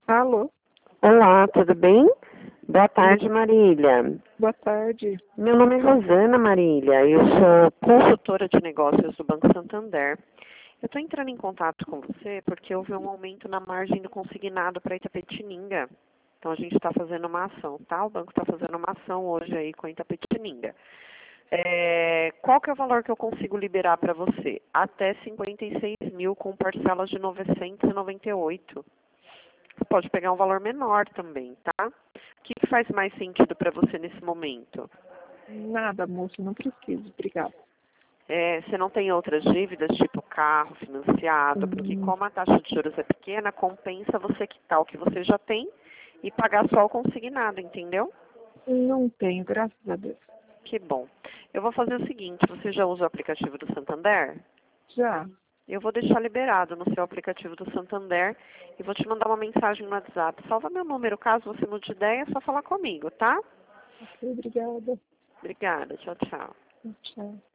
Alô? Olá, tudo bem? Boa tarde, Marília. Boa tarde. Meu nome é Rosana, Marília. Eu sou consultora de negócios do Banco Santander. Eu estou entrando em contato com você porque houve um aumento na margem do consignado para Itapetininga. Então, a gente está fazendo uma ação, tá? O banco está fazendo uma ação hoje aí com a Itapetininga. Qual que é o valor que eu consigo liberar para você? Até 56 mil com parcelas de 998. Você pode pegar um valor menor também, tá? O que faz mais sentido para você nesse momento? Nada, moço, não preciso. Obrigada. Você não tem outras dívidas, tipo carro financiado, porque como a taxa de juros é pequena, compensa você quitar o que você já tem e pagar só o consignado, entendeu? Não tenho, graças a Deus. Que bom. Eu vou fazer o seguinte, você já usa o aplicativo do Santander? Já. Eu vou deixar liberado no seu aplicativo do Santander e vou te mandar uma mensagem no WhatsApp. Salva meu número, caso você mude de ideia, é só falar comigo, tá? Ok, obrigada. Obrigada, tchau, tchau. Tchau.